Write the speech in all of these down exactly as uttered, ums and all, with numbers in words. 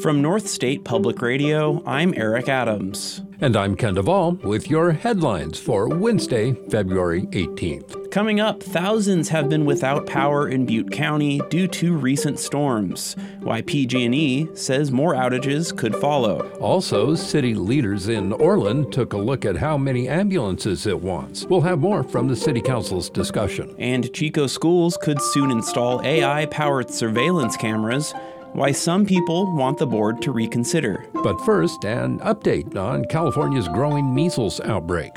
From North State Public Radio, I'm Eric Adams. And I'm Ken Duvall with your headlines for Wednesday, February eighteenth. Coming up, thousands have been without power in Butte County due to recent storms. Why P G and E says more outages could follow. Also, city leaders in Orland took a look at how many ambulances it wants. We'll have more from the City Council's discussion. And Chico schools could soon install A I-powered surveillance cameras. Why some people want the board to reconsider. But first, an update on California's growing measles outbreak.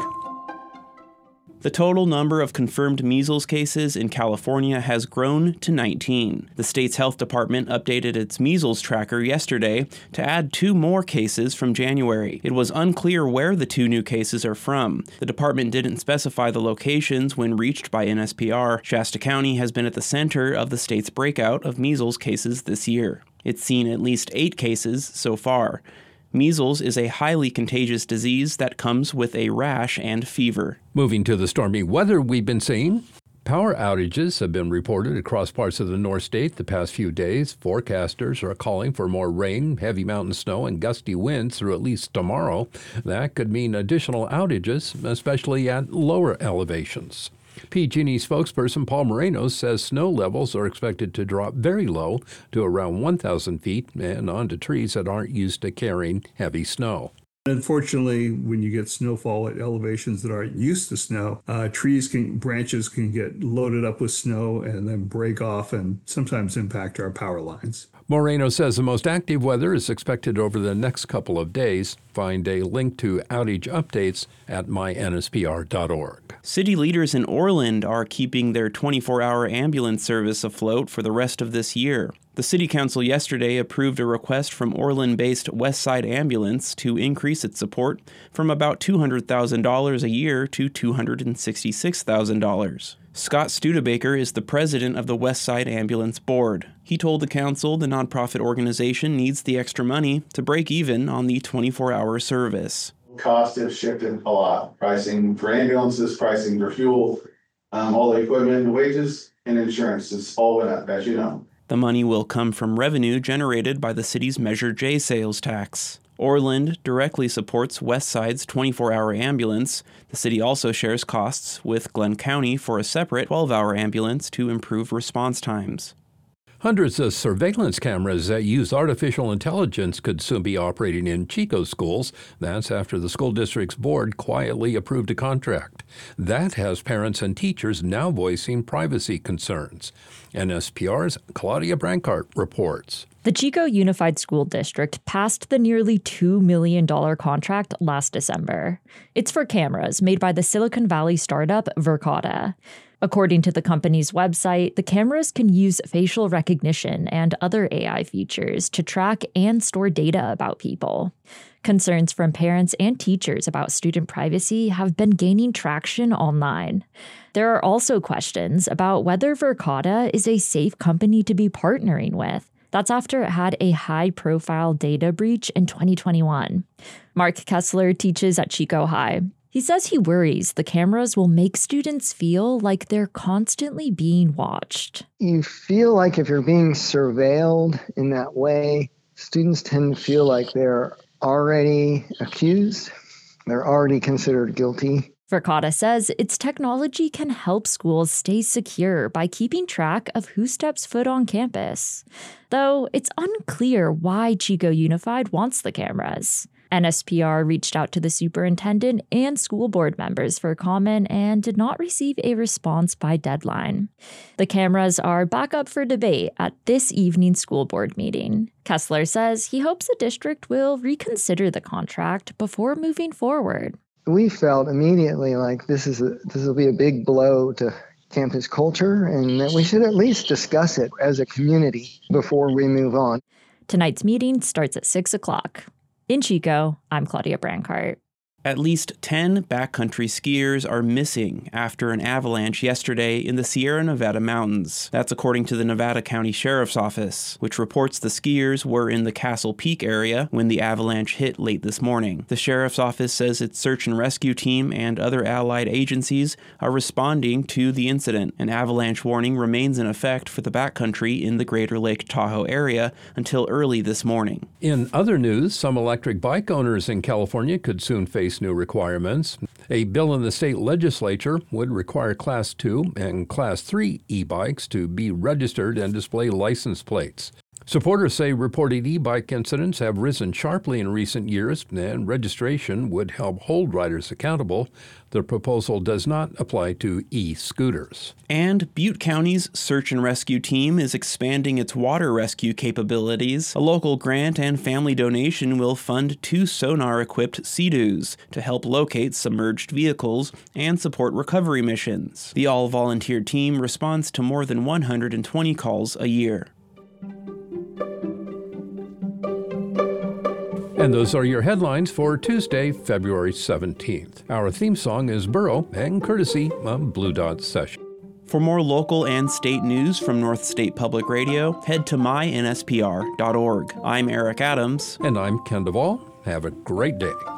The total number of confirmed measles cases in California has grown to nineteen. The state's health department updated its measles tracker yesterday to add two more cases from January. It was unclear where the two new cases are from. The department didn't specify the locations when reached by N S P R. Shasta County has been at the center of the state's breakout of measles cases this year. It's seen at least eight cases so far. Measles is a highly contagious disease that comes with a rash and fever. Moving to the stormy weather we've been seeing. Power outages have been reported across parts of the North State the past few days. Forecasters are calling for more rain, heavy mountain snow, and gusty winds through at least tomorrow. That could mean additional outages, especially at lower elevations. P G and E spokesperson Paul Moreno says snow levels are expected to drop very low to around one thousand feet and onto trees that aren't used to carrying heavy snow. Unfortunately, when you get snowfall at elevations that aren't used to snow, uh, trees can, branches can get loaded up with snow and then break off and sometimes impact our power lines. Moreno says the most active weather is expected over the next couple of days. Find a link to outage updates at my N S P R dot org. City leaders in Orland are keeping their twenty-four hour ambulance service afloat for the rest of this year. The City Council yesterday approved a request from Orland-based Westside Ambulance to increase its support from about two hundred thousand dollars a year to two hundred sixty-six thousand dollars. Scott Studebaker is the president of the Westside Ambulance Board. He told the council the nonprofit organization needs the extra money to break even on the twenty-four hour service. Costs have shifted a lot. Pricing for ambulances, pricing for fuel, um, all the equipment, wages, and insurance is all went up, as you know. The money will come from revenue generated by the city's Measure J sales tax. Orland directly supports Westside's twenty-four hour ambulance. The city also shares costs with Glenn County for a separate twelve hour ambulance to improve response times. Hundreds of surveillance cameras that use artificial intelligence could soon be operating in Chico schools. That's after the school district's board quietly approved a contract. That has parents and teachers now voicing privacy concerns. N S P R's Claudia Brancart reports. The Chico Unified School District passed the nearly two million dollars contract last December. It's for cameras made by the Silicon Valley startup Verkada. According to the company's website, the cameras can use facial recognition and other A I features to track and store data about people. Concerns from parents and teachers about student privacy have been gaining traction online. There are also questions about whether Verkada is a safe company to be partnering with. That's after it had a high-profile data breach in twenty twenty-one. Mark Kessler teaches at Chico High. He says he worries the cameras will make students feel like they're constantly being watched. You feel like if you're being surveilled in that way, students tend to feel like they're already accused. They're already considered guilty. Verkada says its technology can help schools stay secure by keeping track of who steps foot on campus. Though it's unclear why Chico Unified wants the cameras. N S P R reached out to the superintendent and school board members for comment and did not receive a response by deadline. The cameras are back up for debate at this evening's school board meeting. Kessler says he hopes the district will reconsider the contract before moving forward. We felt immediately like this is a, this will be a big blow to campus culture and that we should at least discuss it as a community before we move on. Tonight's meeting starts at six o'clock. In Chico, I'm Claudia Brancart. At least ten backcountry skiers are missing after an avalanche yesterday in the Sierra Nevada mountains. That's according to the Nevada County Sheriff's Office, which reports the skiers were in the Castle Peak area when the avalanche hit late this morning. The Sheriff's Office says its search and rescue team and other allied agencies are responding to the incident. An avalanche warning remains in effect for the backcountry in the Greater Lake Tahoe area until early this morning. In other news, some electric bike owners in California could soon face new requirements. A bill in the state legislature would require Class two and Class three e-bikes to be registered and display license plates. Supporters say reported e-bike incidents have risen sharply in recent years, and registration would help hold riders accountable. The proposal does not apply to e-scooters. And Butte County's search and rescue team is expanding its water rescue capabilities. A local grant and family donation will fund two sonar-equipped Sea-Doos to help locate submerged vehicles and support recovery missions. The all-volunteer team responds to more than one hundred twenty calls a year. And those are your headlines for Tuesday, February seventeenth. Our theme song is Burrow, and courtesy of Blue Dot Session. For more local and state news from North State Public Radio, head to my N S P R dot org. I'm Eric Adams. And I'm Ken Duvall. Have a great day.